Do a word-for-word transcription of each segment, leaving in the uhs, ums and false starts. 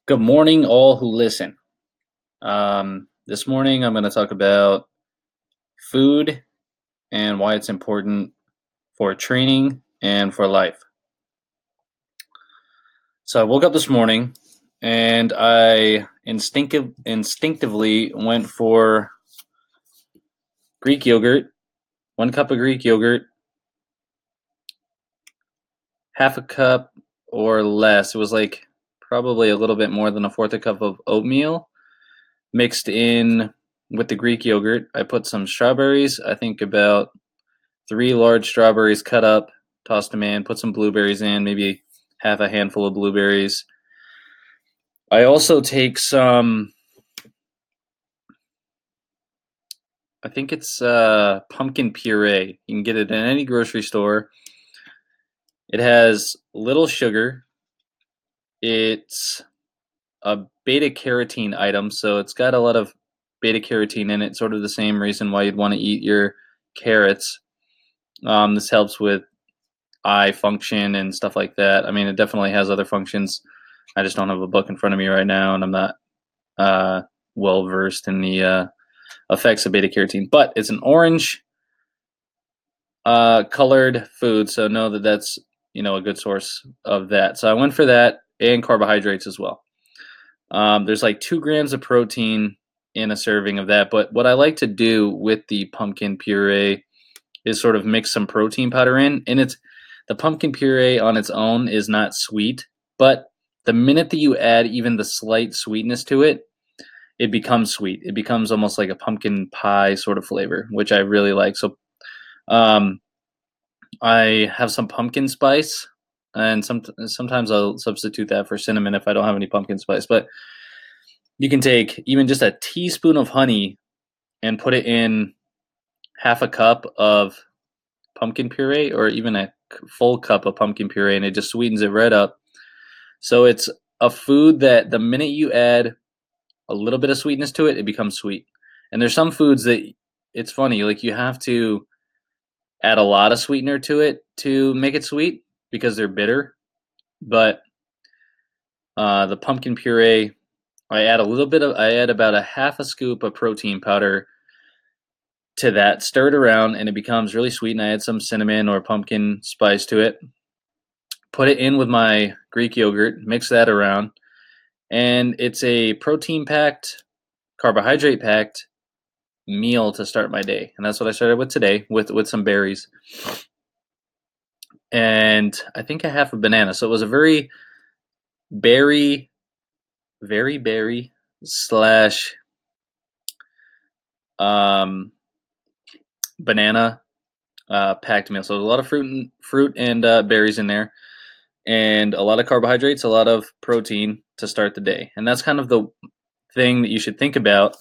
Good morning, all who listen. Um, this morning, I'm going to talk about food and why it's important for training and for life. So, I woke up this morning and I instinctive, instinctively went for Greek yogurt, one cup of Greek yogurt, half a cup or less. It was like probably a little bit more than a fourth a cup of oatmeal mixed in with the Greek yogurt. I put some strawberries, I think about three large strawberries cut up, tossed them in, put some blueberries in, maybe half a handful of blueberries. I also take some, I think it's uh, pumpkin puree. You can get it in any grocery store. It has little sugar. It's a beta carotene item, so it's got a lot of beta carotene in it, sort of the same reason why you'd want to eat your carrots. Um, this helps with eye function and stuff like that. I mean, it definitely has other functions. I just don't have a book in front of me right now, and I'm not uh, well versed in the uh, effects of beta carotene. But it's an orange uh, colored food, so know that that's you know a good source of that. So I went for that and carbohydrates as well. Um, there's like two grams of protein in a serving of that. But what I like to do with the pumpkin puree is sort of mix some protein powder in, and it's the pumpkin puree on its own is not sweet, but the minute that you add even the slight sweetness to it, it becomes sweet. It becomes almost like a pumpkin pie sort of flavor, which I really like. So um, I have some pumpkin spice, and some sometimes I'll substitute that for cinnamon if I don't have any pumpkin spice. But you can take even just a teaspoon of honey and put it in half a cup of pumpkin puree, or even a full cup of pumpkin puree, and it just sweetens it right up. So it's a food that the minute you add a little bit of sweetness to it, it becomes sweet. And there's some foods that it's funny, like you have to add a lot of sweetener to it to make it sweet because they're bitter. But uh, the pumpkin puree, I add a little bit of, I add about a half a scoop of protein powder to that, stir it around, and it becomes really sweet. And I add some cinnamon or pumpkin spice to it. Put it in with my Greek yogurt, mix that around, and it's a protein packed, carbohydrate packed meal to start my day. And that's what I started with today with with some berries. And I think I have a banana. So it was a very berry, very berry slash um, banana uh, packed meal. So there's a lot of fruit and fruit and uh, berries in there, and a lot of carbohydrates, a lot of protein to start the day. And that's kind of the thing that you should think about,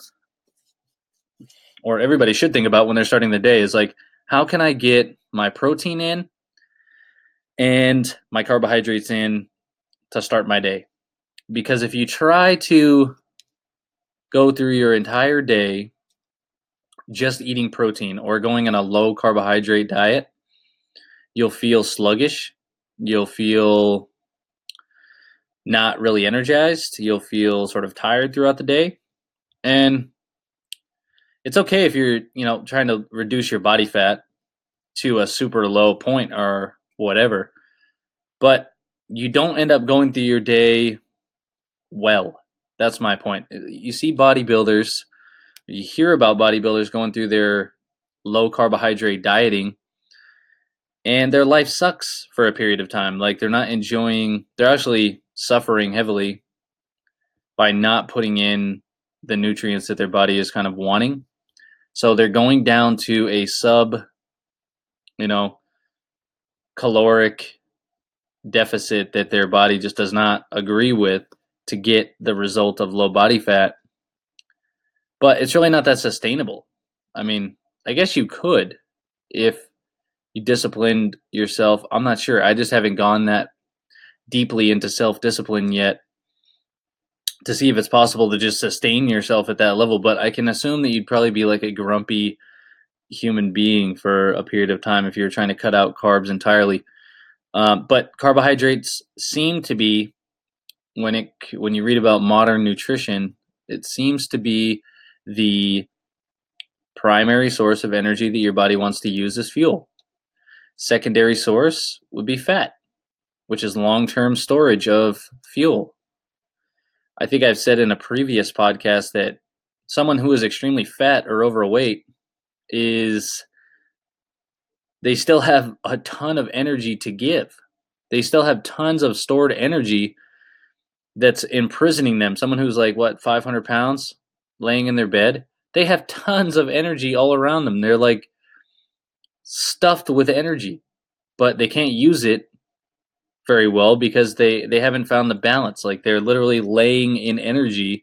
or everybody should think about when they're starting the day, is like, how can I get my protein in and my carbohydrates in to start my day? Because if you try to go through your entire day just eating protein or going on a low carbohydrate diet, you'll feel sluggish. You'll feel not really energized. You'll feel sort of tired throughout the day. And it's okay if you're, you know, trying to reduce your body fat to a super low point or whatever, but you don't end up going through your day well. That's my point. You see bodybuilders, you hear about bodybuilders going through their low carbohydrate dieting, and their life sucks for a period of time. Like they're not enjoying, they're actually suffering heavily by not putting in the nutrients that their body is kind of wanting. So they're going down to a sub, you know, caloric deficit that their body just does not agree with to get the result of low body fat. But it's really not that sustainable. I mean, I guess you could if you disciplined yourself. I'm not sure. I just haven't gone that deeply into self-discipline yet to see if it's possible to just sustain yourself at that level. But I can assume that you'd probably be like a grumpy human being for a period of time if you're trying to cut out carbs entirely. Um, but carbohydrates seem to be when it when you read about modern nutrition, it seems to be the primary source of energy that your body wants to use as fuel. Secondary source would be fat, which is long-term storage of fuel. I think I've said in a previous podcast that someone who is extremely fat or overweight is they still have a ton of energy to give. They still have tons of stored energy that's imprisoning them. Someone who's like, what, five hundred pounds laying in their bed, they have tons of energy all around them. They're like stuffed with energy, but they can't use it very well because they, they haven't found the balance. Like they're literally laying in energy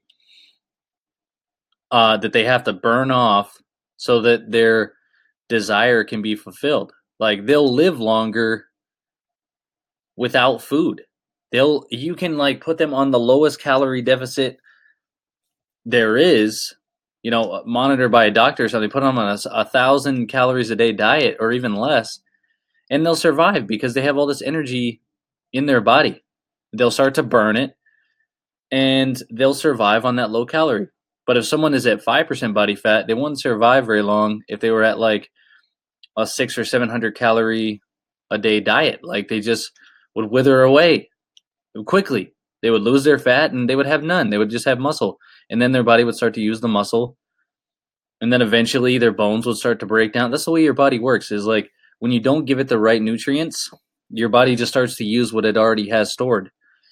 uh, that they have to burn off so that their desire can be fulfilled. Like they'll live longer without food. They'll you can like put them on the lowest calorie deficit there is, you know, monitored by a doctor or something. Put them on a, a thousand calories a day diet or even less, and they'll survive because they have all this energy in their body. They'll start to burn it, and they'll survive on that low calorie. But if someone is at five percent body fat, they wouldn't survive very long if they were at like a six or seven hundred calorie a day diet. Like they just would wither away quickly. They would lose their fat and they would have none. They would just have muscle. And then their body would start to use the muscle. And then eventually their bones would start to break down. That's the way your body works, is like when you don't give it the right nutrients, your body just starts to use what it already has stored.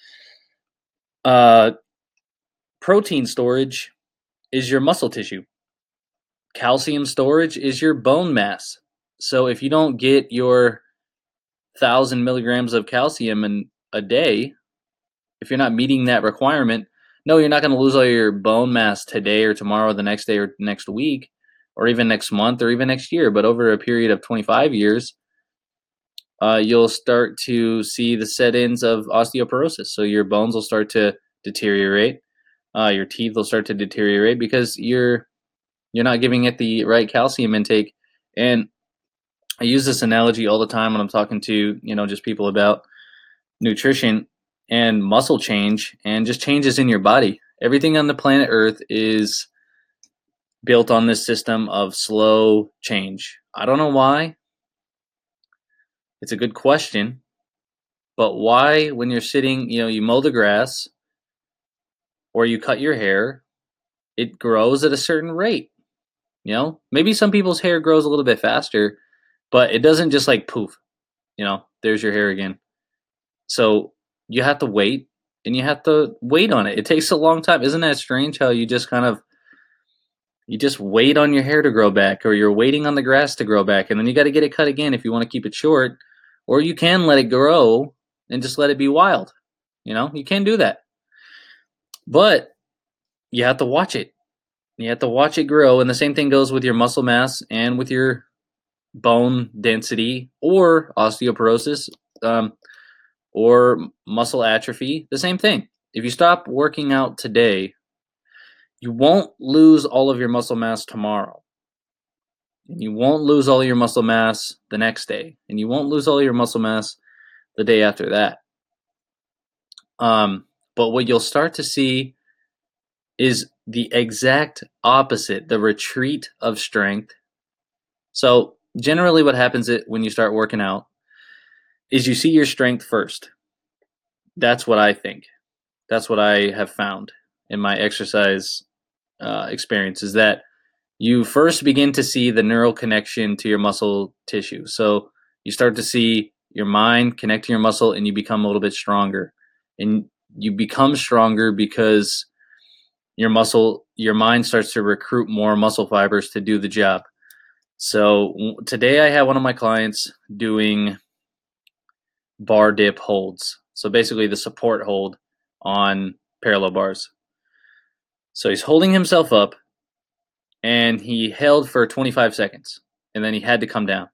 Uh, protein storage is your muscle tissue. Calcium storage is your bone mass. So if you don't get your thousand milligrams of calcium in a day, if you're not meeting that requirement, no, you're not going to lose all your bone mass today or tomorrow, or the next day or next week, or even next month or even next year. But over a period of twenty-five years, uh, you'll start to see the set-ins of osteoporosis. So your bones will start to deteriorate. Uh, your teeth will start to deteriorate because you're you're not giving it the right calcium intake. And I use this analogy all the time when I'm talking to, you know, just people about nutrition and muscle change and just changes in your body. Everything on the planet Earth is built on this system of slow change. I don't know why. It's a good question. But why, when you're sitting, you know, you mow the grass or you cut your hair, it grows at a certain rate? You know, maybe some people's hair grows a little bit faster, but it doesn't just like poof, you know, there's your hair again. So you have to wait, and you have to wait on it. It takes a long time. Isn't that strange how you just kind of, you just wait on your hair to grow back, or you're waiting on the grass to grow back, and then you got to get it cut again if you want to keep it short, or you can let it grow and just let it be wild. You know, you can do that. But you have to watch it. You have to watch it grow, and the same thing goes with your muscle mass and with your bone density or osteoporosis. Um, or muscle atrophy, the same thing. If you stop working out today, you won't lose all of your muscle mass tomorrow. And you won't lose all your muscle mass the next day. And you won't lose all your muscle mass the day after that. Um, but what you'll start to see is the exact opposite, the retreat of strength. So generally what happens when you start working out is you see your strength first. That's what I think. That's what I have found in my exercise uh, experience, is that you first begin to see the neural connection to your muscle tissue. So you start to see your mind connect to your muscle, and you become a little bit stronger. And you become stronger because your muscle, your mind starts to recruit more muscle fibers to do the job. So today I have one of my clients doing bar dip holds. So basically the support hold on parallel bars. So he's holding himself up, and he held for twenty-five seconds, and then he had to come down.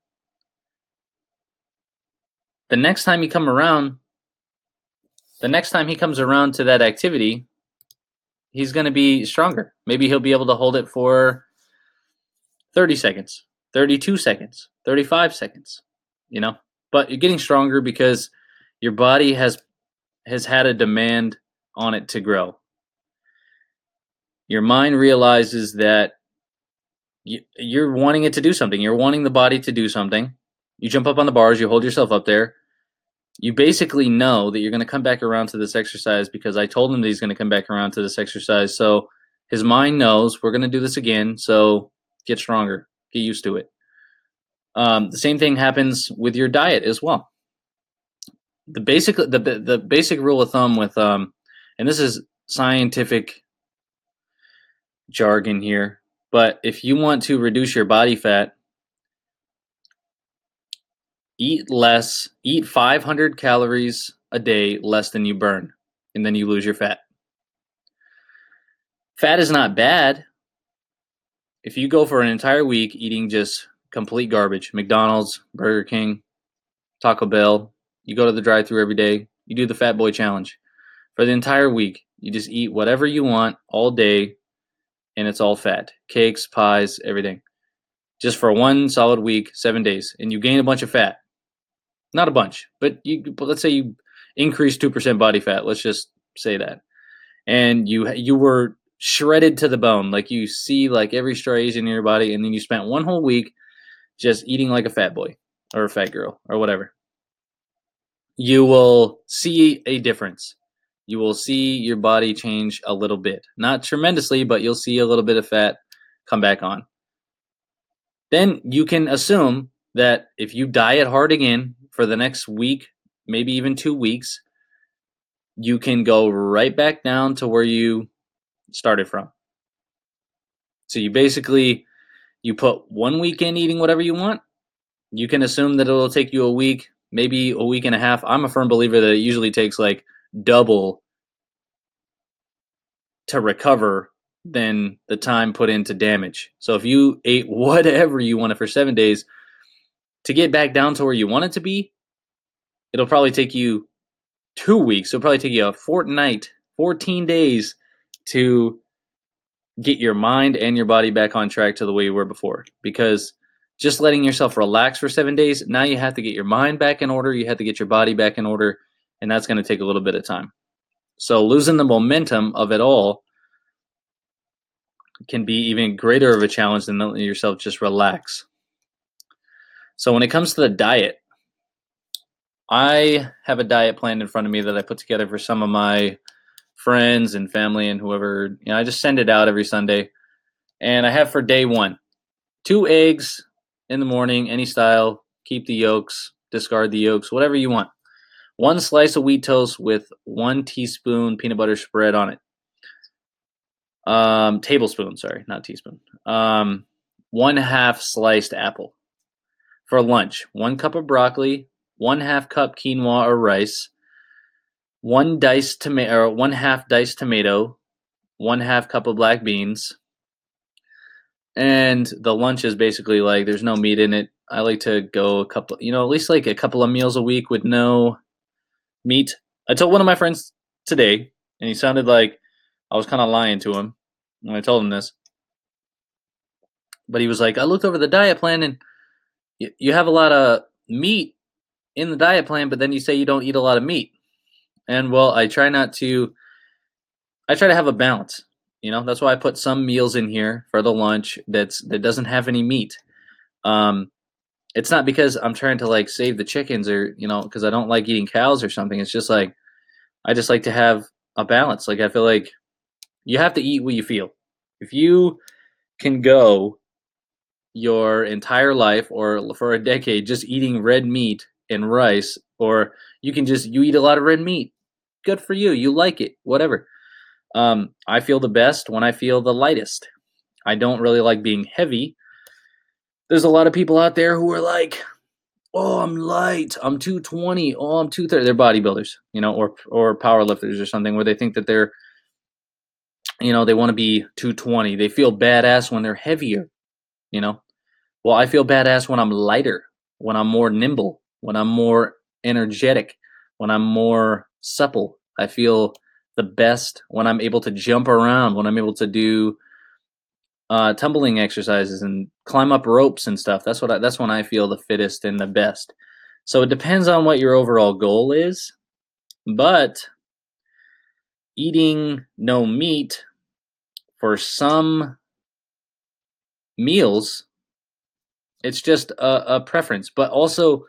The next time he come around, the next time he comes around to that activity, he's going to be stronger. Maybe he'll be able to hold it for thirty seconds, thirty-two seconds, thirty-five seconds, you know. But you're getting stronger because your body has has had a demand on it to grow. Your mind realizes that you're wanting it to do something. You're wanting the body to do something. You jump up on the bars, you hold yourself up there. You basically know that you're going to come back around to this exercise because I told him that he's going to come back around to this exercise. So his mind knows we're going to do this again. So get stronger, get used to it. Um, the same thing happens with your diet as well. The basic, the, the basic rule of thumb with, um, and this is scientific jargon here, but if you want to reduce your body fat, eat less, eat five hundred calories a day less than you burn, and then you lose your fat. Fat is not bad. If you go for an entire week eating just complete garbage, McDonald's, Burger King, Taco Bell, you go to the drive-thru every day, you do the Fat Boy Challenge. For the entire week, you just eat whatever you want all day, and it's all fat. Cakes, pies, everything. Just for one solid week, seven days, and you gain a bunch of fat. Not a bunch, but you. But let's say you increase two percent body fat. Let's just say that, and you you were shredded to the bone, like you see like every striation in your body, and then you spent one whole week just eating like a fat boy or a fat girl or whatever. You will see a difference. You will see your body change a little bit, not tremendously, but you'll see a little bit of fat come back on. Then you can assume that if you diet hard again for the next week, maybe even two weeks, you can go right back down to where you started from. So you basically, you put one week in eating whatever you want. You can assume that it'll take you a week, maybe a week and a half. I'm a firm believer that it usually takes like double to recover than the time put into damage. So if you ate whatever you wanted for seven days, to get back down to where you want it to be, it'll probably take you two weeks. It'll probably take you a fortnight, fourteen days to get your mind and your body back on track to the way you were before. Because just letting yourself relax for seven days, now you have to get your mind back in order. You have to get your body back in order. And that's going to take a little bit of time. So losing the momentum of it all can be even greater of a challenge than letting yourself just relax. So when it comes to the diet, I have a diet plan in front of me that I put together for some of my friends and family and whoever. You know, I just send it out every Sunday. And I have for day one, two eggs in the morning, any style, keep the yolks, discard the yolks, whatever you want. One slice of wheat toast with one teaspoon peanut butter spread on it. Um, tablespoon, sorry, not teaspoon. Um, one half sliced apple. For lunch, one cup of broccoli, one half cup quinoa or rice, one diced tomato, or one half diced tomato, one half cup of black beans. And the lunch is basically like there's no meat in it. I like to go a couple, you know, at least like a couple of meals a week with no meat. I told one of my friends today, and he sounded like I was kind of lying to him when I told him this. But he was like, I looked over the diet plan and you, you have a lot of meat in the diet plan, but then you say you don't eat a lot of meat. And well, I try not to, I try to have a balance. You know, that's why I put some meals in here for the lunch that's that doesn't have any meat. Um, it's not because I'm trying to like save the chickens or, you know, because I don't like eating cows or something. It's just like, I just like to have a balance. Like I feel like you have to eat what you feel. If you can go your entire life or for a decade just eating red meat and rice, or you can just, you eat a lot of red meat. Good for you. You like it, whatever. Um, I feel the best when I feel the lightest. I don't really like being heavy. There's a lot of people out there who are like, oh, I'm light. I'm two twenty. Oh, I'm two thirty. They're bodybuilders, you know, or, or power lifters or something where they think that they're, you know, they want to be two twenty. They feel badass when they're heavier, you know. Well, I feel badass when I'm lighter, when I'm more nimble, when I'm more energetic, when I'm more supple. I feel the best when I'm able to jump around, when I'm able to do uh, tumbling exercises and climb up ropes and stuff. That's what I, that's when I feel the fittest and the best. So it depends on what your overall goal is, but eating no meat for some meals, it's just a, a preference. But also,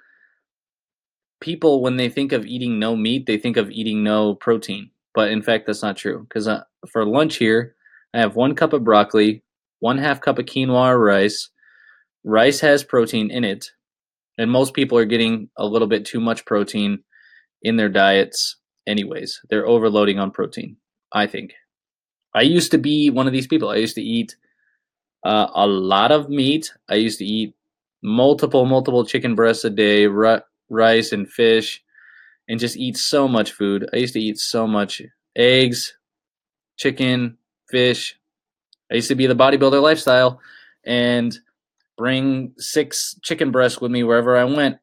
people, when they think of eating no meat, they think of eating no protein. But in fact, that's not true. Because uh, for lunch here, I have one cup of broccoli, one half cup of quinoa or rice. Rice has protein in it, and most people are getting a little bit too much protein in their diets, anyways. They're overloading on protein, I think. I used to be one of these people. I used to eat uh, a lot of meat. I used to eat multiple, multiple chicken breasts a day, ri- rice and fish, and just eat so much food. I used to eat so much eggs, chicken, fish. I used to be the bodybuilder lifestyle and bring six chicken breasts with me wherever I went.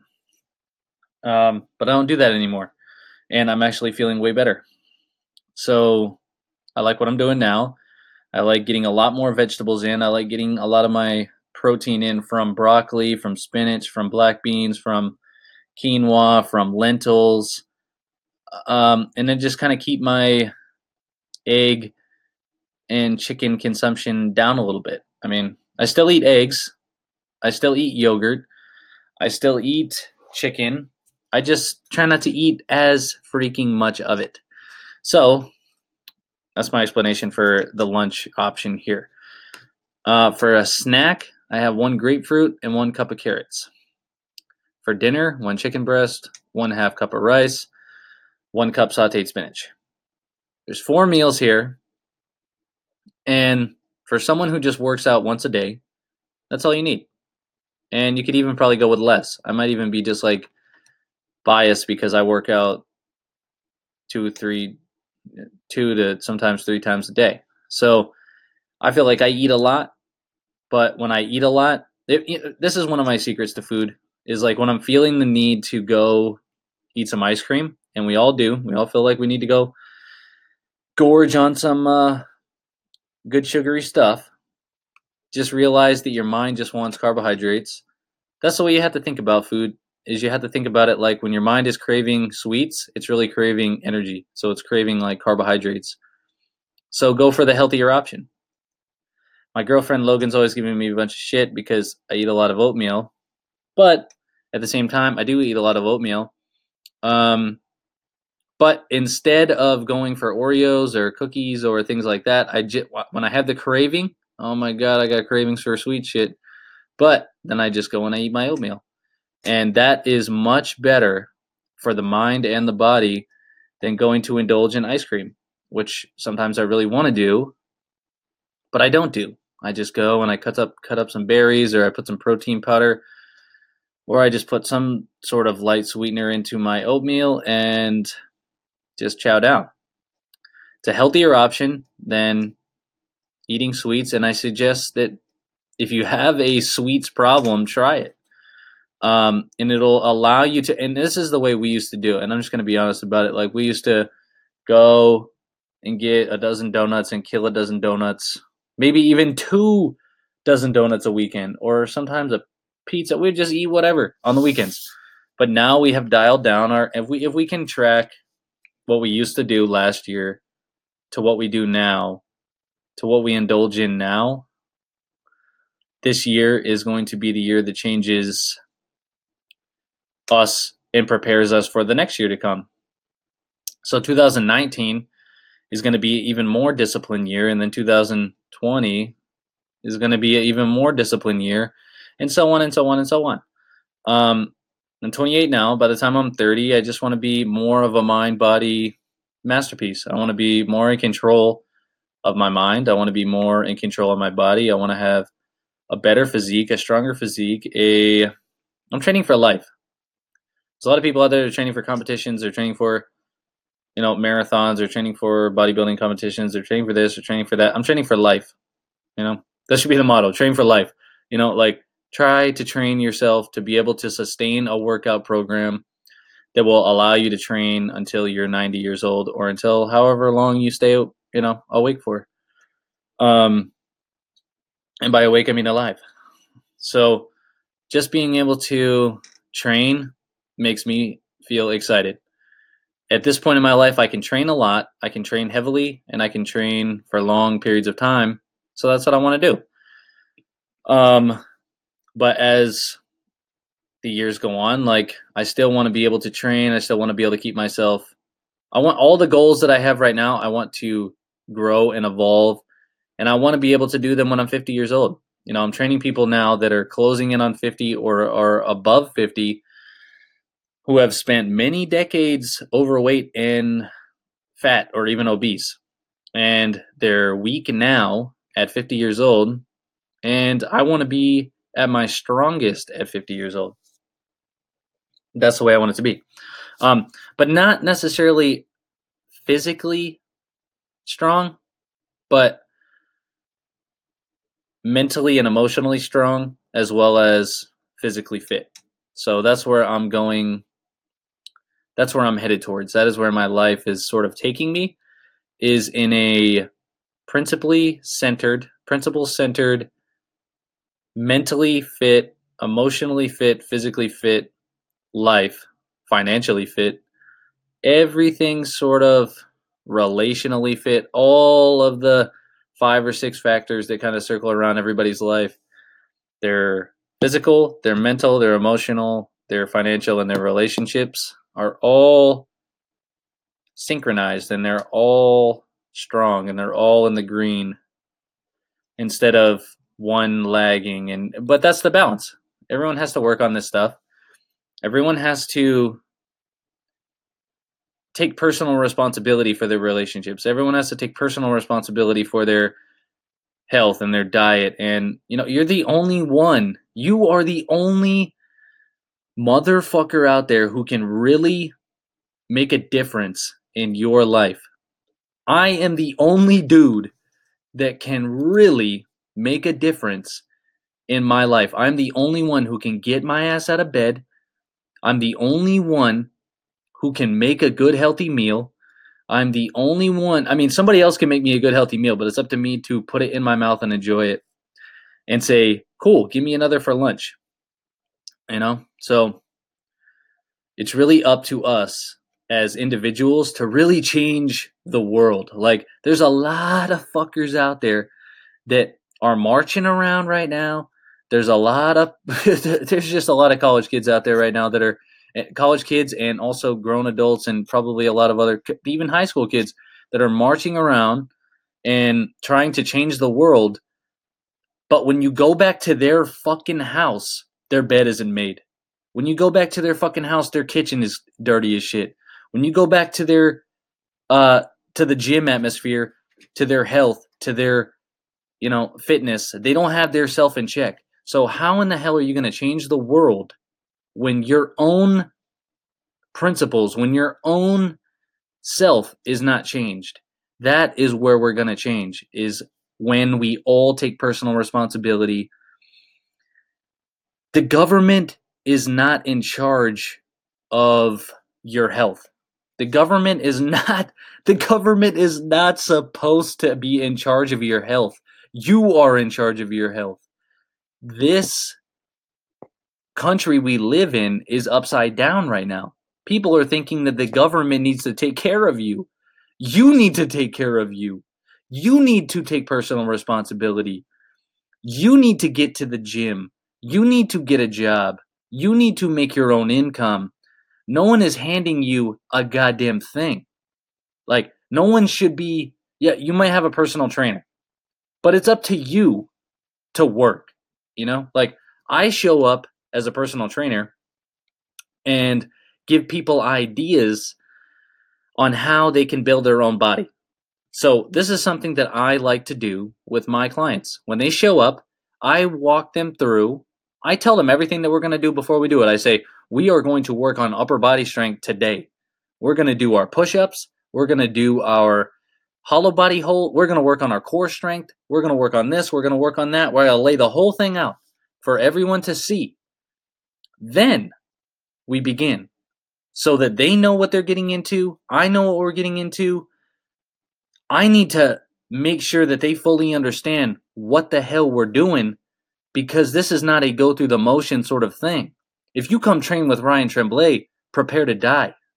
Um, but I don't do that anymore. And I'm actually feeling way better. So I like what I'm doing now. I like getting a lot more vegetables in. I like getting a lot of my protein in from broccoli, from spinach, from black beans, from quinoa, from lentils, um, and then just kind of keep my egg and chicken consumption down a little bit. I mean, I still eat eggs, I still eat yogurt, I still eat chicken. I just try not to eat as freaking much of it. So that's my explanation for the lunch option here. Uh, for a snack, I have one grapefruit and one cup of carrots. For dinner, one chicken breast, one half cup of rice, one cup sauteed spinach. There's four meals here, and for someone who just works out once a day, that's all you need. And you could even probably go with less. I might even be just like biased because I work out two, three, two to sometimes three times a day. So I feel like I eat a lot, but when I eat a lot, it, it, this is one of my secrets to food is like when I'm feeling the need to go eat some ice cream, and we all do, we all feel like we need to go gorge on some uh, good sugary stuff. Just realize that your mind just wants carbohydrates. That's the way you have to think about food. Is you have to think about it like when your mind is craving sweets, it's really craving energy. So it's craving like carbohydrates. So go for the healthier option. My girlfriend Logan's always giving me a bunch of shit because I eat a lot of oatmeal, but at the same time, I do eat a lot of oatmeal. Um, but instead of going for Oreos or cookies or things like that, I j- when I have the craving, oh my god, I got cravings for sweet shit. But then I just go and I eat my oatmeal, and that is much better for the mind and the body than going to indulge in ice cream, which sometimes I really want to do, but I don't do. I just go and I cut up cut up some berries, or I put some protein powder, or I just put some sort of light sweetener into my oatmeal and just chow down. It's a healthier option than eating sweets, and I suggest that if you have a sweets problem, try it. Um, and it'll allow you to, and this is the way we used to do it, and I'm just going to be honest about it. Like, we used to go and get a dozen donuts and kill a dozen donuts, maybe even two dozen donuts a weekend, or sometimes a pizza. We'd just eat whatever on the weekends. But now we have dialed down our, if we if we can track what we used to do last year to what we do now, to what we indulge in now, this year is going to be the year that changes us and prepares us for the next year to come. So two thousand nineteen is going to be an even more disciplined year, and then two thousand twenty is going to be an even more disciplined year, and so on and so on and so on. Um, I'm twenty-eight now. By the time I'm thirty, I just want to be more of a mind-body masterpiece. I want to be more in control of my mind. I want to be more in control of my body. I want to have a better physique, a stronger physique. A I'm training for life. There's a lot of people out there that are training for competitions. They're training for, you know, marathons. They're training for bodybuilding competitions. They're training for this. They're training for that. I'm training for life. You know, that should be the motto. Train for life. You know, like try to train yourself to be able to sustain a workout program that will allow you to train until you're ninety years old, or until however long you stay, you know, awake for. Um, and by awake, I mean alive. So just being able to train makes me feel excited. at this point in my life, I can train a lot, I can train heavily, and I can train for long periods of time. So that's what I want to do. Um, but as the years go on, like I still want to be able to train. I still want to be able to keep myself. I want all the goals that I have right now. I want to grow and evolve, and I want to be able to do them when I'm fifty years old. You know, I'm training people now that are closing in on fifty or are above fifty who have spent many decades overweight and fat or even obese. And they're weak now at fifty years old. And I want to be at my strongest at fifty years old. That's the way I want it to be. Um, but not necessarily physically strong, but mentally and emotionally strong, as well as physically fit. So that's where I'm going. That's where I'm headed towards. That is where my life is sort of taking me, is in a principally centered, principle centered, mentally fit, emotionally fit, physically fit life, financially fit, everything sort of relationally fit, all of the five or six factors that kind of circle around everybody's life. Their physical, their mental, their emotional, their financial, and their relationships are all synchronized, and they're all strong, and they're all in the green instead of one lagging. And but that's the balance. Everyone has to work on this stuff. Everyone has to take personal responsibility for their relationships. Everyone has to take personal responsibility for their health and their diet. And, you know, you're the only one. You are the only motherfucker out there who can really make a difference in your life. I am the only dude that can really make a difference in my life. I'm the only one who can get my ass out of bed. I'm the only one who can make a good, healthy meal. I'm the only one. I mean, somebody else can make me a good, healthy meal, but it's up to me to put it in my mouth and enjoy it and say, cool, give me another for lunch. You know? So it's really up to us as individuals to really change the world. Like, there's a lot of fuckers out there that are marching around right now. There's a lot of, there's just a lot of college kids out there right now that are college kids, and also grown adults, and probably a lot of other, even high school kids, that are marching around and trying to change the world. But when you go back to their fucking house, their bed isn't made. When you go back to their fucking house, their kitchen is dirty as shit. When you go back to their, uh, to the gym atmosphere, to their health, to their, you know, fitness, they don't have their self in check. So how in the hell are you going to change the world when your own principles, when your own self is not changed? That is where we're going to change, is when we all take personal responsibility. The government is not in charge of your health. The government is not, the government is not supposed to be in charge of your health. You are in charge of your health. This country we live in is upside down right now. People are thinking that the government needs to take care of you. You need to take care of you. You need to take personal responsibility. You need to get to the gym. You need to get a job. You need to make your own income. No one is handing you a goddamn thing. Like, no one should be, yeah, you might have a personal trainer, but it's up to you to work, you know? Like, I show up as a personal trainer and give people ideas on how they can build their own body. So this is something that I like to do with my clients. When they show up, I walk them through. I tell them everything that we're going to do before we do it. I say, we are going to work on upper body strength today. We're going to do our push-ups. We're going to do our hollow body hold. We're going to work on our core strength. We're going to work on this. We're going to work on that. We're going to lay the whole thing out for everyone to see. Then we begin, so that they know what they're getting into. I know what we're getting into. I need to make sure that they fully understand what the hell we're doing, because this is not a go through the motion sort of thing. If you come train with Ryan Tremblay, prepare to die.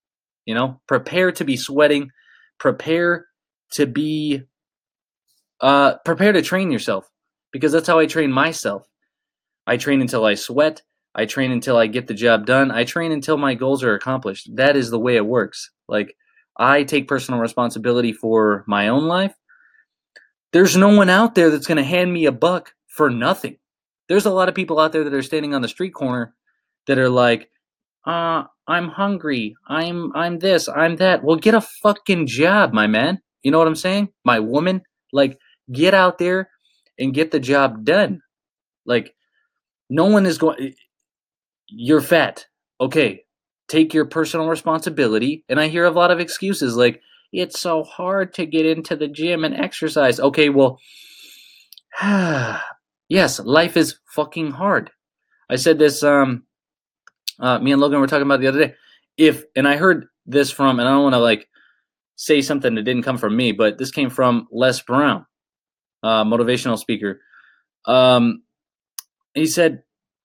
You know, prepare to be sweating, prepare to be, uh, prepare to train yourself, because that's how I train myself. I train until I sweat. I train until I get the job done. I train until my goals are accomplished. That is the way it works. Like, I take personal responsibility for my own life. There's no one out there that's going to hand me a buck for nothing. There's a lot of people out there that are standing on the street corner that are like, uh, I'm hungry. I'm I'm this, I'm that. Well, get a fucking job, my man. You know what I'm saying? My woman, like, get out there and get the job done. Like, no one is going, you're fat. Okay, take your personal responsibility. And I hear a lot of excuses like, it's so hard to get into the gym and exercise. Okay, well, yes, life is fucking hard. I said this, um, uh, me and Logan were talking about the other day. If, and I heard this from, and I don't want to like say something that didn't come from me, but this came from Les Brown, uh, motivational speaker. Um, he said,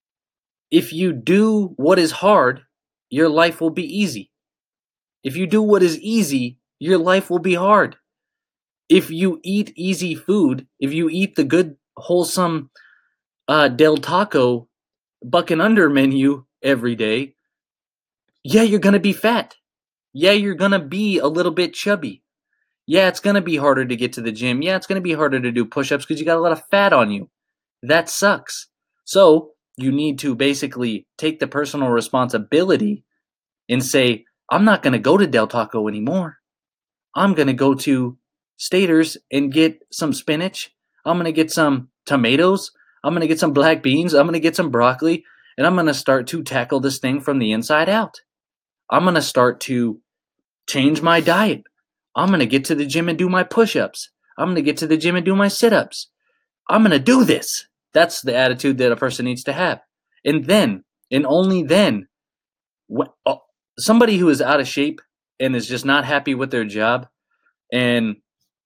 if you do what is hard, your life will be easy. If you do what is easy, your life will be hard. If you eat easy food, if you eat the good, wholesome uh, Del Taco buck and under menu every day, yeah, you're going to be fat. Yeah, you're going to be a little bit chubby. Yeah, it's going to be harder to get to the gym. Yeah, it's going to be harder to do push-ups because you got a lot of fat on you. That sucks. So you need to basically take the personal responsibility and say, I'm not going to go to Del Taco anymore. I'm going to go to Staters and get some spinach. I'm going to get some tomatoes. I'm going to get some black beans. I'm going to get some broccoli. And I'm going to start to tackle this thing from the inside out. I'm going to start to change my diet. I'm going to get to the gym and do my push-ups. I'm going to get to the gym and do my sit-ups. I'm going to do this. That's the attitude that a person needs to have. And then, and only then, when, oh, somebody who is out of shape and is just not happy with their job, and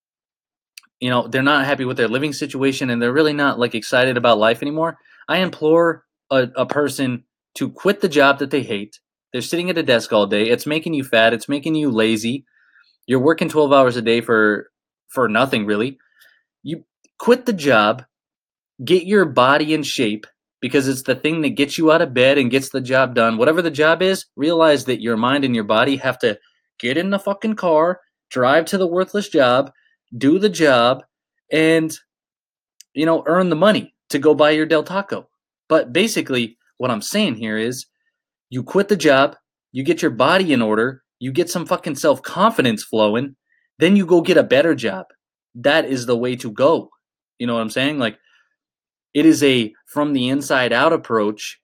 you know, they're not happy with their living situation, and they're really not like excited about life anymore, I implore a, a person to quit the job that they hate. They're sitting at a desk all day. It's making you fat. It's making you lazy. You're working twelve hours a day for for nothing, really. You quit the job, get your body in shape, because it's the thing that gets you out of bed and gets the job done. Whatever the job is, realize that your mind and your body have to get in the fucking car, drive to the worthless job, do the job, and, you know, earn the money to go buy your Del Taco. But basically, what I'm saying here is you quit the job, you get your body in order, you get some fucking self-confidence flowing, then you go get a better job. That is the way to go. You know what I'm saying? Like, it is a from the inside out approach.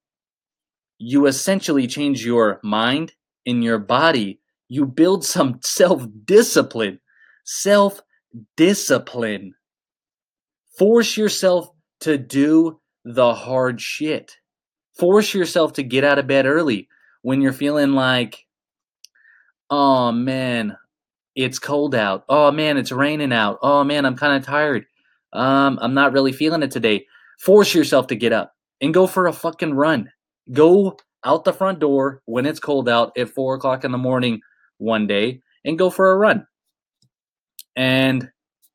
You essentially change your mind and your body. You build some self-discipline. Self-discipline. Force yourself to do the hard shit. Force yourself to get out of bed early when you're feeling like, oh man, it's cold out. Oh man, it's raining out. Oh man, I'm kind of tired. Um, I'm not really feeling it today. Force yourself to get up and go for a fucking run. Go out the front door when it's cold out at four o'clock in the morning one day and go for a run. And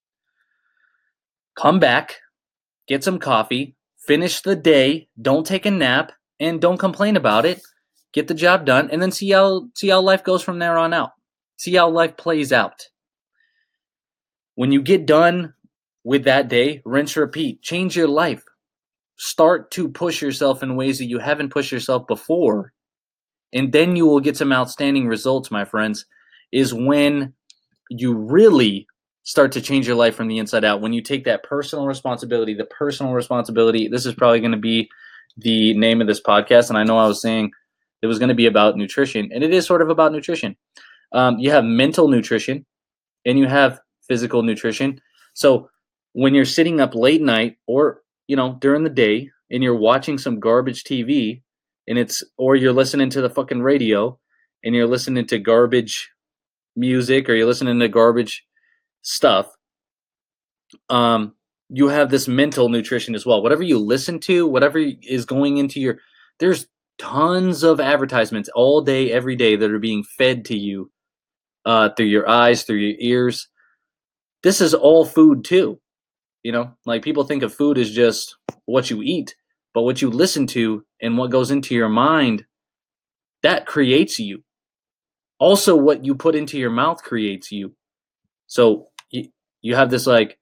come back, get some coffee, finish the day, don't take a nap, and don't complain about it. Get the job done, and then see how see how life goes from there on out. See how life plays out. When you get done with that day, rinse, repeat. Change your life. Start to push yourself in ways that you haven't pushed yourself before, and then you will get some outstanding results, my friends, is when you really start to change your life from the inside out. When you take that personal responsibility, the personal responsibility, this is probably going to be the name of this podcast, and I know I was saying it was going to be about nutrition, and it is sort of about nutrition. Um, you have mental nutrition, and you have physical nutrition. So when you're sitting up late night or, you know, during the day and you're watching some garbage T V and it's, or you're listening to the fucking radio and you're listening to garbage music or you're listening to garbage stuff, um, you have this mental nutrition as well. Whatever you listen to, whatever is going into your, there's tons of advertisements all day, every day that are being fed to you uh, through your eyes, through your ears. This is all food too. You know, like people think of food as just what you eat, but what you listen to and what goes into your mind, that creates you. Also, what you put into your mouth creates you. So you, you have this like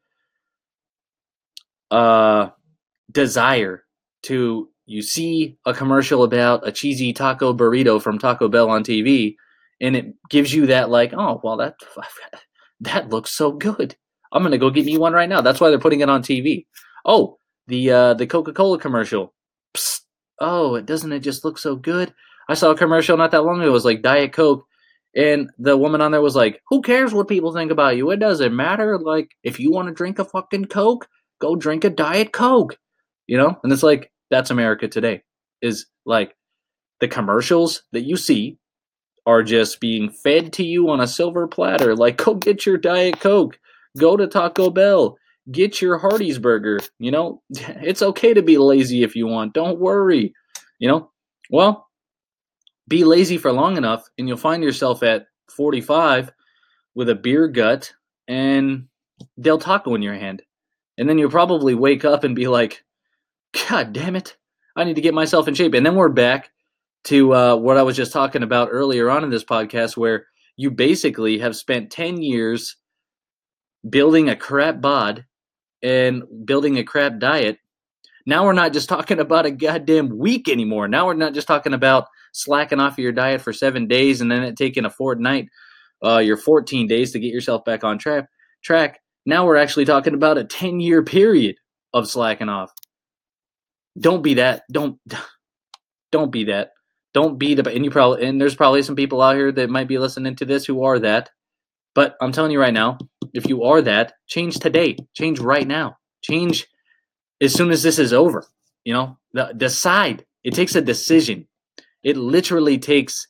uh desire to you see a commercial about a cheesy taco burrito from Taco Bell on T V, and it gives you that like, oh well, that that looks so good. I'm gonna go get me one right now. That's why they're putting it on T V. Oh, the uh, the Coca-Cola commercial. Psst. Oh, it doesn't it just look so good? I saw a commercial not that long ago. It was like Diet Coke, and the woman on there was like, "Who cares what people think about you? It doesn't matter. Like, if you want to drink a fucking Coke, go drink a Diet Coke." You know, and it's like that's America today. Is like the commercials that you see are just being fed to you on a silver platter. Like, go get your Diet Coke. Go to Taco Bell. Get your Hardee's burger. You know, it's okay to be lazy if you want. Don't worry. You know, well, be lazy for long enough, and you'll find yourself at forty-five with a beer gut and Del Taco in your hand. And then you'll probably wake up and be like, God damn it, I need to get myself in shape. And then we're back to uh, what I was just talking about earlier on in this podcast, where you basically have spent ten years building a crap bod and building a crap diet. Now we're not just talking about a goddamn week anymore. Now we're not just talking about slacking off of your diet for seven days and then it taking a fortnight, uh, your fourteen days to get yourself back on track. Track. Now we're actually talking about a ten-year period of slacking off. Don't be that. Don't don't be that. Don't be the and you probably and there's probably some people out here that might be listening to this who are that. But I'm telling you right now, if you are that, change today. Change right now. Change as soon as this is over. You know, the, decide. It takes a decision. It literally takes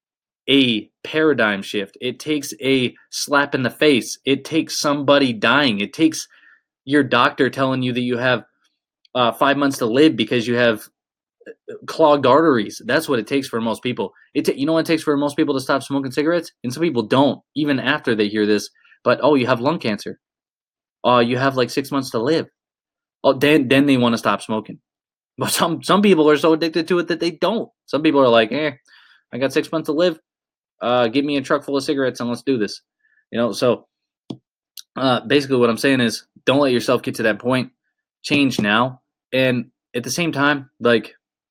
a paradigm shift. It takes a slap in the face. It takes somebody dying. It takes your doctor telling you that you have uh, five months to live because you have clogged arteries. That's what it takes for most people. It t- you know what it takes for most people to stop smoking cigarettes? And some people don't, even after they hear this. But, oh, you have lung cancer. Oh, you have like six months to live. Oh, then then they want to stop smoking. But some some people are so addicted to it that they don't. Some people are like, eh, I got six months to live. Uh, give me a truck full of cigarettes and let's do this. You know, so uh, basically what I'm saying is don't let yourself get to that point. Change now. And at the same time, like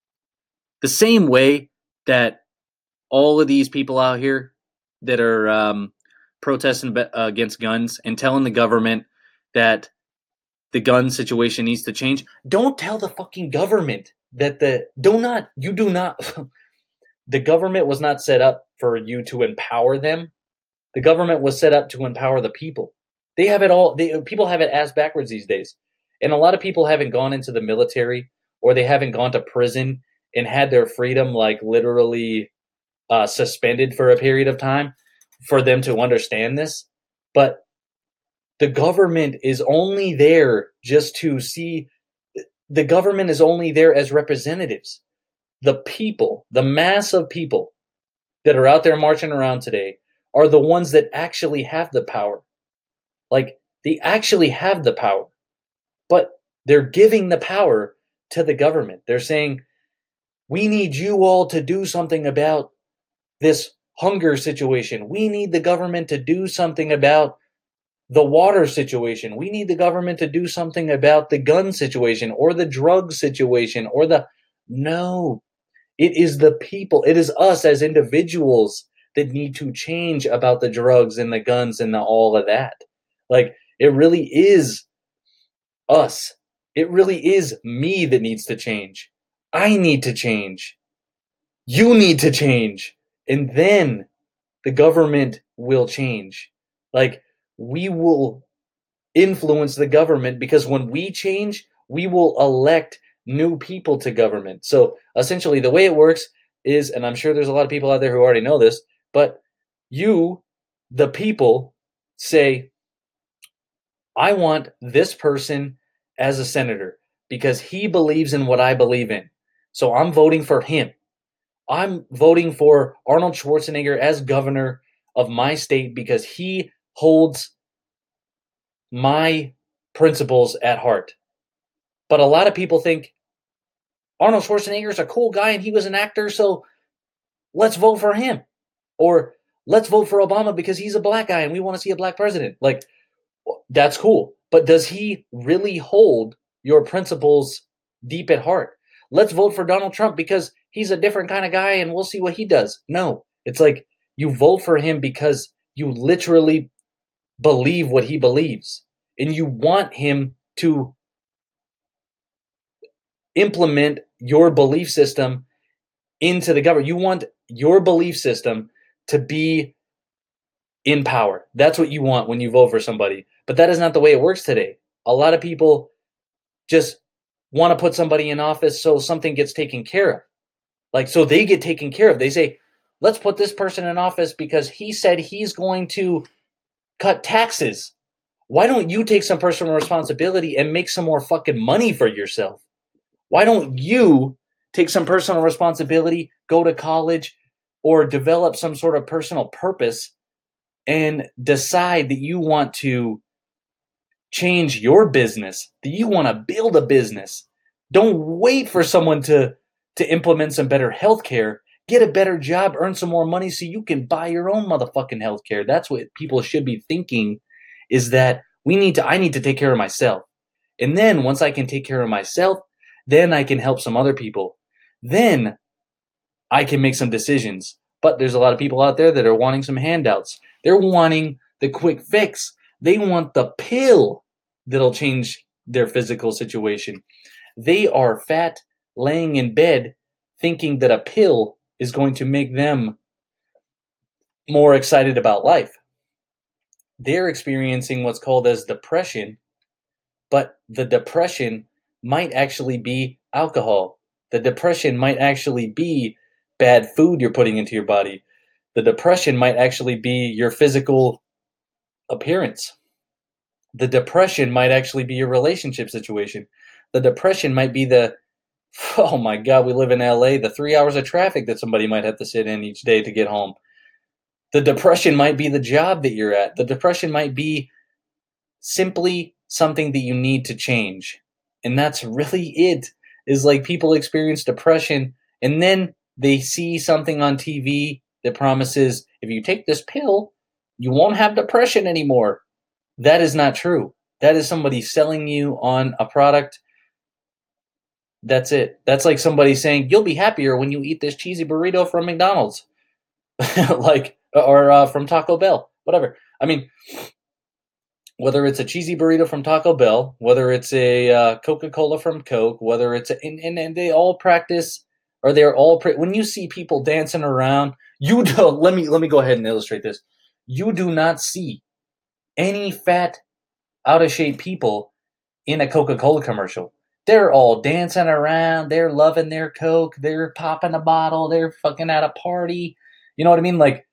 the same way that all of these people out here that are um, protesting be- uh, against guns and telling the government that the gun situation needs to change, don't tell the fucking government that the do not you do not the government was not set up for you to empower them. The government was set up to empower the people. They have it all. They, people have it ass backwards these days. And a lot of people haven't gone into the military or they haven't gone to prison and had their freedom like literally uh, suspended for a period of time for them to understand this. But the government is only there just to see. The government is only there as representatives. The people, the mass of people that are out there marching around today are the ones that actually have the power. Like, they actually have the power, but they're giving the power to the government. They're saying, we need you all to do something about this hunger situation. We need the government to do something about the water situation. We need the government to do something about the gun situation or the drug situation or the... No, it is the people. It is us as individuals that need to change about the drugs and the guns and the, all of that. Like, it really is us. It really is me that needs to change. I need to change. You need to change. And then the government will change. Like, we will influence the government because when we change, we will elect new people to government. So essentially the way it works is, and I'm sure there's a lot of people out there who already know this, but you, the people, say, I want this person as a senator because he believes in what I believe in. So I'm voting for him. I'm voting for Arnold Schwarzenegger as governor of my state because he holds my principles at heart. But a lot of people think Arnold Schwarzenegger is a cool guy and he was an actor, so let's vote for him. Or let's vote for Obama because he's a black guy and we want to see a black president. Like, that's cool. But does he really hold your principles deep at heart? Let's vote for Donald Trump because he's a different kind of guy and we'll see what he does. No, it's like you vote for him because you literally believe what he believes and you want him to implement your belief system into the government. You want your belief system to be in power. That's what you want when you vote for somebody. But that is not the way it works today. A lot of people just want to put somebody in office so something gets taken care of. Like, so they get taken care of. They say, let's put this person in office because he said he's going to cut taxes. Why don't you take some personal responsibility and make some more fucking money for yourself? Why don't you take some personal responsibility, go to college, or develop some sort of personal purpose and decide that you want to change your business, that you want to build a business? Don't wait for someone to, to implement some better healthcare. Get a better job, earn some more money so you can buy your own motherfucking healthcare. That's what people should be thinking, is that we need to, I need to take care of myself. And then once I can take care of myself, then I can help some other people. Then I can make some decisions. But there's a lot of people out there that are wanting some handouts. They're wanting the quick fix. They want the pill that'll change their physical situation. They are fat, laying in bed, thinking that a pill is going to make them more excited about life. They're experiencing what's called as depression, but the depression might actually be alcohol. The depression might actually be bad food you're putting into your body. The depression might actually be your physical appearance. The depression might actually be your relationship situation. The depression might be the, oh my God, we live in L A, the three hours of traffic that somebody might have to sit in each day to get home. The depression might be the job that you're at. The depression might be simply something that you need to change. And that's really it, is like people experience depression and then they see something on T V that promises, if you take this pill, you won't have depression anymore. That is not true. That is somebody selling you on a product. That's it. That's like somebody saying, you'll be happier when you eat this cheesy burrito from McDonald's. like, or uh, from Taco Bell, whatever. I mean, whether it's a cheesy burrito from Taco Bell, whether it's a uh, Coca-Cola from Coke, whether it's a, and, and, and they all practice, or they're all, pra- when you see people dancing around, you do, let me, let me go ahead and illustrate this. You do not see any fat, out of shape people in a Coca-Cola commercial. They're all dancing around. They're loving their Coke. They're popping a bottle. They're fucking at a party. You know what I mean? Like,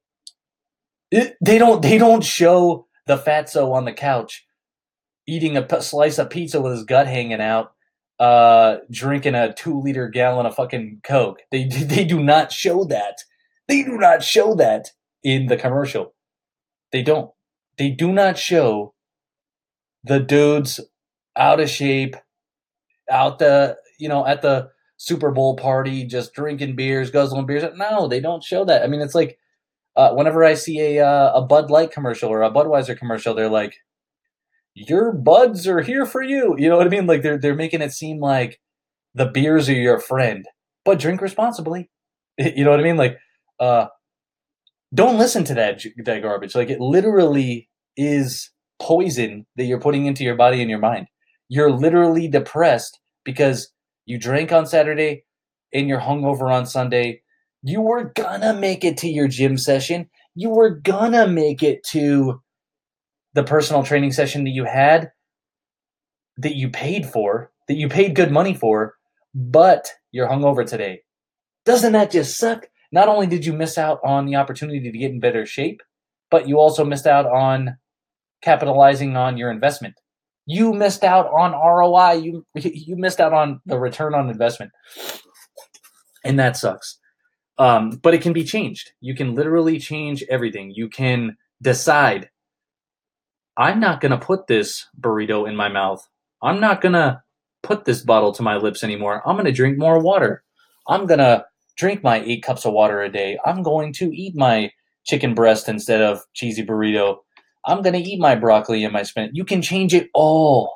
it, they don't, they don't show the fatso on the couch eating a p- slice of pizza with his gut hanging out, uh, drinking a two-liter gallon of fucking Coke. They they do not show that. They do not show that in the commercial. They don't. They do not show the dudes out of shape, out the, you know, at the Super Bowl party, just drinking beers, guzzling beers. No, they don't show that. I mean, it's like, uh, whenever I see a uh, a Bud Light commercial or a Budweiser commercial, they're like, your buds are here for you. You know what I mean? Like, they're they're making it seem like the beers are your friend, but drink responsibly. You know what I mean? Like, uh, don't listen to that that garbage. Like, it literally is poison that you're putting into your body and your mind. You're literally depressed because you drank on Saturday and you're hungover on Sunday. You were gonna make it to your gym session. You were gonna make it to the personal training session that you had, that you paid for, that you paid good money for, but you're hungover today. Doesn't that just suck? Not only did you miss out on the opportunity to get in better shape, but you also missed out on capitalizing on your investment. You missed out on R O I. You you missed out on the return on investment. And that sucks. Um, but it can be changed. You can literally change everything. You can decide, I'm not going to put this burrito in my mouth. I'm not going to put this bottle to my lips anymore. I'm going to drink more water. I'm going to drink my eight cups of water a day. I'm going to eat my chicken breast instead of cheesy burrito. I'm going to eat my broccoli and my spinach. You can change it all.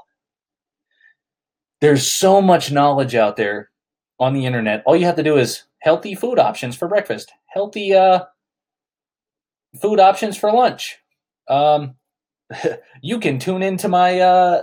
There's so much knowledge out there on the internet. All you have to do is healthy food options for breakfast, healthy uh, food options for lunch. Um, you can tune into my uh,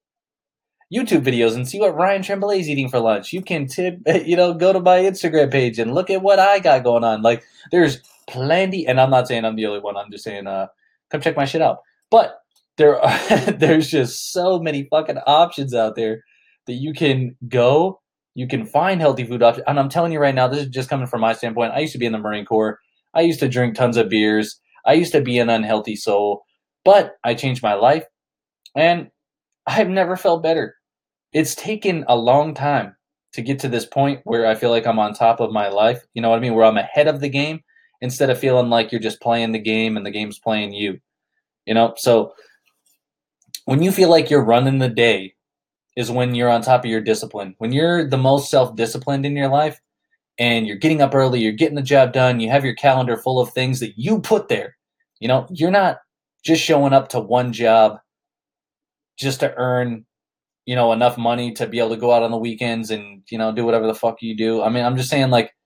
YouTube videos and see what Ryan Tremblay is eating for lunch. You can tip, you know, go to my Instagram page and look at what I got going on. Like, there's plenty, and I'm not saying I'm the only one. I'm just saying, uh, come check my shit out. But there are, there's just so many fucking options out there that you can go. You can find healthy food options. And I'm telling you right now, this is just coming from my standpoint. I used to be in the Marine Corps. I used to drink tons of beers. I used to be an unhealthy soul. But I changed my life, and I've never felt better. It's taken a long time to get to this point where I feel like I'm on top of my life. You know what I mean? Where I'm ahead of the game instead of feeling like you're just playing the game and the game's playing you. You know? So when you feel like you're running the day is when you're on top of your discipline. When you're the most self-disciplined in your life and you're getting up early, you're getting the job done, you have your calendar full of things that you put there. You know, you're not just showing up to one job just to earn, you know, enough money to be able to go out on the weekends and, you know, do whatever the fuck you do. I mean, I'm just saying, like,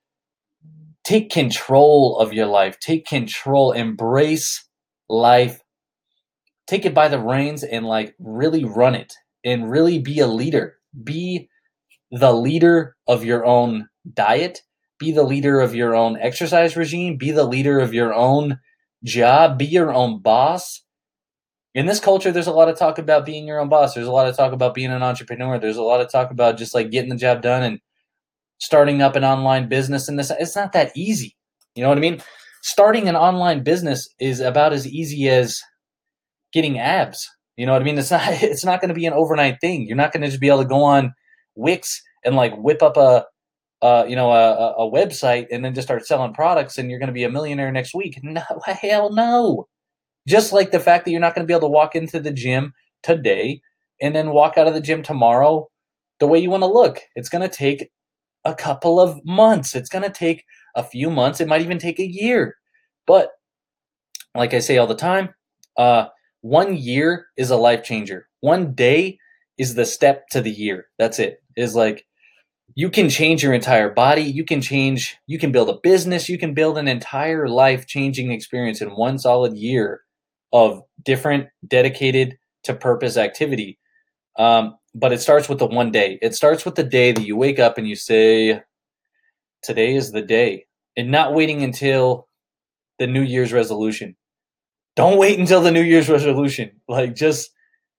take control of your life. Take control. Embrace life. Take it by the reins and, like, really run it and really be a leader. Be the leader of your own diet. Be the leader of your own exercise regime. Be the leader of your own job. Be your own boss. In this culture, there's a lot of talk about being your own boss. There's a lot of talk about being an entrepreneur. There's a lot of talk about just like getting the job done and starting up an online business. And this, it's not that easy. You know what I mean? Starting an online business is about as easy as getting abs. You know what I mean? It's not. It's not going to be an overnight thing. You're not going to just be able to go on Wix and like whip up a, uh, you know, a, a website and then just start selling products and you're going to be a millionaire next week. No, hell no. Just like the fact that you're not going to be able to walk into the gym today and then walk out of the gym tomorrow the way you want to look. It's going to take a couple of months. It's going to take a few months. It might even take a year. But like I say all the time, uh, one year is a life changer. One day is the step to the year. That's it. Is like you can change your entire body. You can change, you can build a business. You can build an entire life-changing experience in one solid year of different dedicated to purpose activity. Um, but it starts with the one day. It starts with the day that you wake up and you say, today is the day. And not waiting until the New Year's resolution. Don't wait until the New Year's resolution. Like just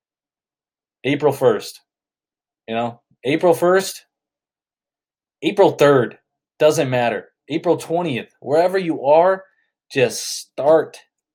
April first. You know, April first, April third, doesn't matter. April twentieth, wherever you are, just start.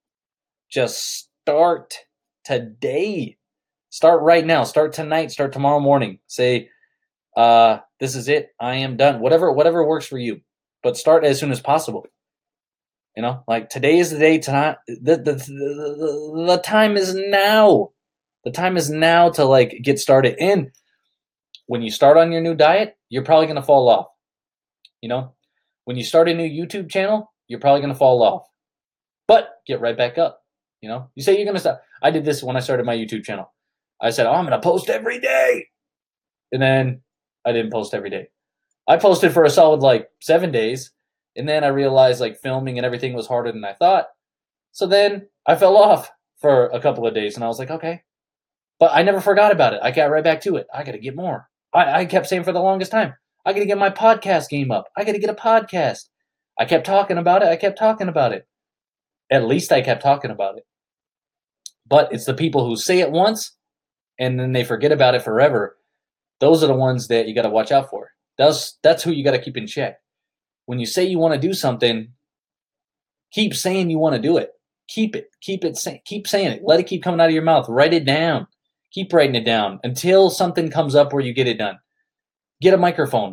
Just start today. Start right now. Start tonight. Start tomorrow morning. Say, uh, this is it. I am done. Whatever, whatever works for you. But start as soon as possible. You know, like today is the day. Tonight, the, the the the time is now. The time is now to like get started. And when you start on your new diet, you're probably gonna fall off. You know, when you start a new YouTube channel, you're probably gonna fall off. But get right back up. You know, you say you're going to stop. I did this when I started my YouTube channel. I said, oh, I'm going to post every day. And then I didn't post every day. I posted for a solid like seven days. And then I realized like filming and everything was harder than I thought. So then I fell off for a couple of days and I was like, okay. But I never forgot about it. I got right back to it. I got to get more. I, I kept saying for the longest time, I got to get my podcast game up. I got to get a podcast. I kept talking about it. I kept talking about it. At least I kept talking about it. But it's the people who say it once and then they forget about it forever. Those are the ones that you got to watch out for. That's that's who you got to keep in check. When you say you want to do something, keep saying you want to do it. Keep it. Keep it. Say, keep saying it. Let it keep coming out of your mouth. Write it down. Keep writing it down until something comes up where you get it done. Get a microphone.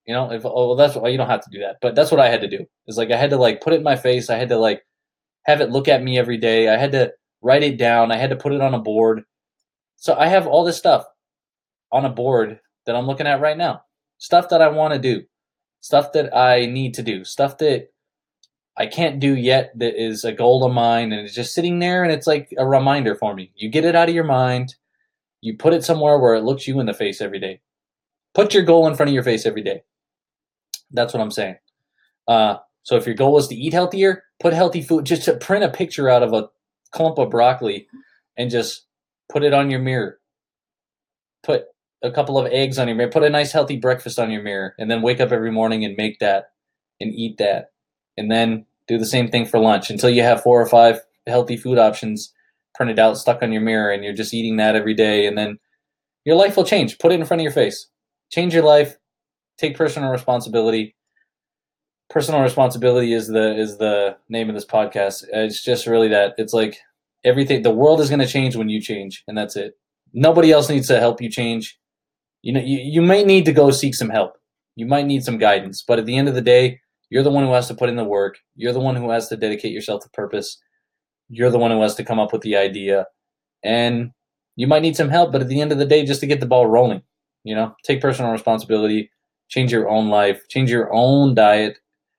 You know, if oh well, that's why you don't have to do that, but that's what I had to do. It's like I had to like put it in my face. I had to like have it look at me every day. I had to write it down. I had to put it on a board. So I have all this stuff on a board that I'm looking at right now. Stuff that I want to do, stuff that I need to do, stuff that I can't do yet that is a goal of mine, and it's just sitting there, and it's like a reminder for me. You get it out of your mind, you put it somewhere where it looks you in the face every day. Put your goal in front of your face every day. That's what I'm saying. Uh, so if your goal is to eat healthier, put healthy food. Just to print a picture out of a clump of broccoli and just put it on your mirror. Put a couple of eggs on your mirror. Put a nice healthy breakfast on your mirror, and then wake up every morning and make that and eat that. And then do the same thing for lunch until you have four or five healthy food options printed out, stuck on your mirror, and you're just eating that every day. And then your life will change. Put it in front of your face. Change your life. Take personal responsibility. Personal responsibility is the is the name of this podcast. It's just really that. It's like everything. The world is going to change when you change, and that's it. Nobody else needs to help you change. You know, you, you may need to go seek some help. You might need some guidance, but at the end of the day, you're the one who has to put in the work. You're the one who has to dedicate yourself to purpose. You're the one who has to come up with the idea, and you might need some help. But at the end of the day, just to get the ball rolling, you know, take personal responsibility, change your own life, change your own diet,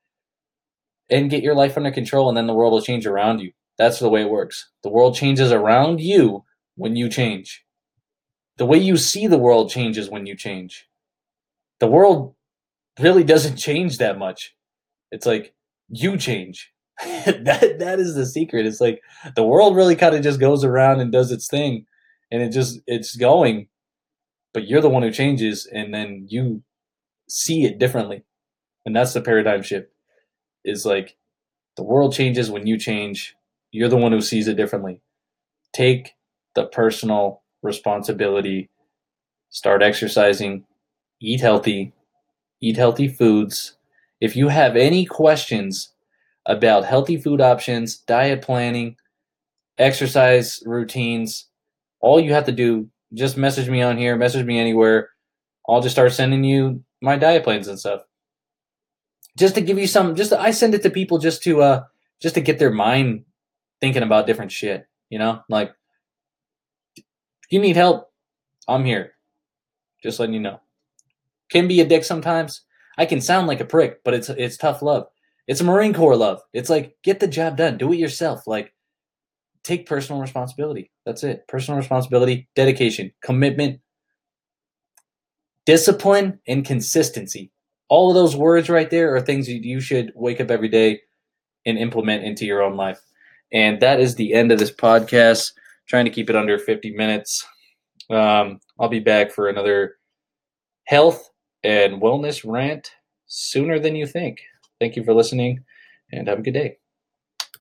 and get your life under control, and then the world will change around you. That's the way it works. The world changes around you when you change. The way you see the world changes when you change. The world really doesn't change that much. It's like you change. that that is the secret. It's like the world really kind of just goes around and does its thing, and it just it's going, but you're the one who changes, and then you see it differently. And that's the paradigm shift. Is like the world changes when you change. You're the one who sees it differently. Take the personal responsibility. Start exercising. Eat healthy. Eat healthy foods. If you have any questions about healthy food options, diet planning, exercise routines, all you have to do, just message me on here, message me anywhere. I'll just start sending you my diet plans and stuff. Just to give you some, just to, I send it to people just to uh just to get their mind thinking about different shit, you know? Like, if you need help, I'm here. Just letting you know. Can be a dick sometimes. I can sound like a prick, but it's it's tough love. It's a Marine Corps love. It's like, get the job done. Do it yourself. Like, take personal responsibility. That's it. Personal responsibility, dedication, commitment, discipline, and consistency. All of those words right there are things you should wake up every day and implement into your own life. And that is the end of this podcast. Trying to keep it under fifty minutes. Um, I'll be back for another health and wellness rant sooner than you think. Thank you for listening, and have a good day.